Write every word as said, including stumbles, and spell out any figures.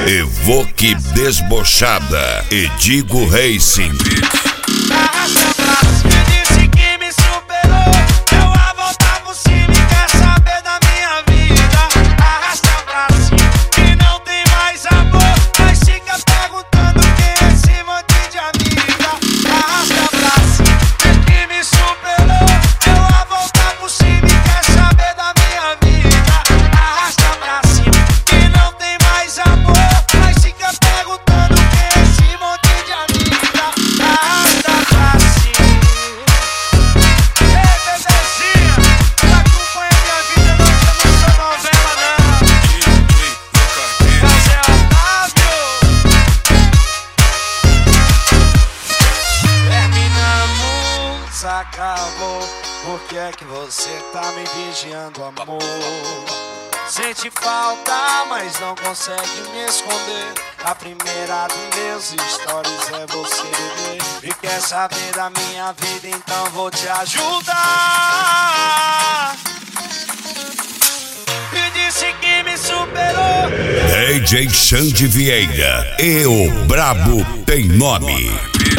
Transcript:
Evoque Desbochada e Digo Racing. Arrasta pra cima, disse que me superou. Deu a volta por cima e quer saber da minha vida. Arrasta pra cima, que não tem mais amor, mas fica perguntando quem é esse monte de amiga. Arrasta pra cima, disse que me superou. Deu a volta por cima e quer saber da minha vida. Arrasta pra cima, que não tem mais amor, mas fica perguntando quem é esse monte de amiga. Arrasta pra cima. Ei, bebezinha, tu acompanha minha vida, não chama sua novela não. Mas é Otávio. Terminamos, acabou. Por que é que você tá me vigiando, amor? Sente falta, mas não consegue me esconder. A primeira dos meus stories é você, bebê. E quer saber da minha vida, então vou te ajudar. Me disse que me superou. D J Xande Vieira e o Brabo Tem Nome.